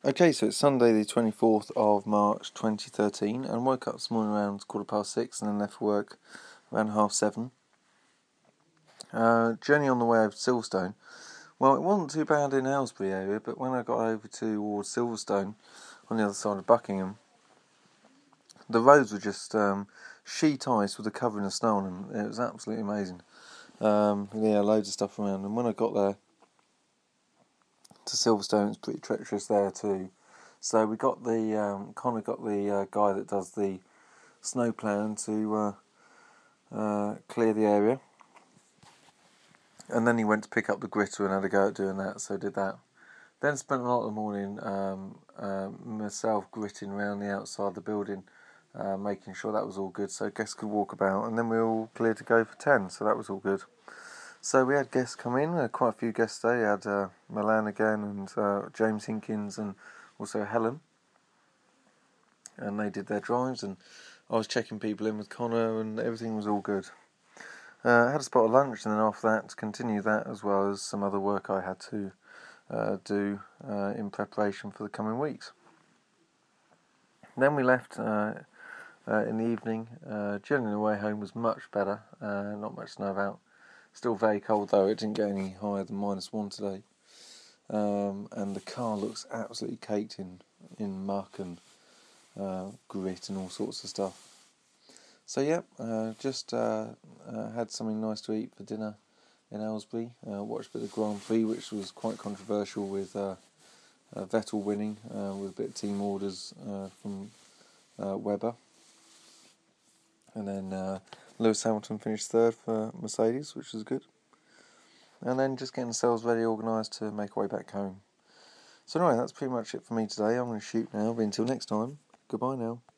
Okay, so it's Sunday the 24th of March 2013, and woke up this morning around 6:15 and then left for work around 7:30. Journey on the way over to Silverstone. Well, it wasn't too bad in Aylesbury area, but when I got over towards Silverstone on the other side of Buckingham, the roads were just sheet ice with a covering of snow on them. It was absolutely amazing. Loads of stuff around, and when I got there to Silverstone, it's pretty treacherous there too. So we got Connor got the guy that does the snow ploughing to clear the area, and then he went to pick up the gritter and had a go at doing that. So did that. Then spent a lot of the morning myself gritting around the outside of the building, making sure that was all good so guests could walk about, and then we were all cleared to go for 10. So that was all good. So we had guests come in, quite a few guests today. We had Milan again and James Hinkins and also Helen. And they did their drives, and I was checking people in with Connor, and everything was all good. I had a spot of lunch, and then after that, to continue that, as well as some other work I had to do in preparation for the coming weeks. Then we left in the evening. Journey on the way home was much better, not much snow out. Still very cold though, it didn't get any higher than -1 today. And the car looks absolutely caked in muck and grit and all sorts of stuff. So just had something nice to eat for dinner in Aylesbury. Watched a bit of Grand Prix, which was quite controversial with Vettel winning with a bit of team orders from Webber. And then Lewis Hamilton finished third for Mercedes, which was good. And then just getting ourselves ready, organised to make our way back home. So anyway, that's pretty much it for me today. I'm going to shoot now, but until next time, goodbye now.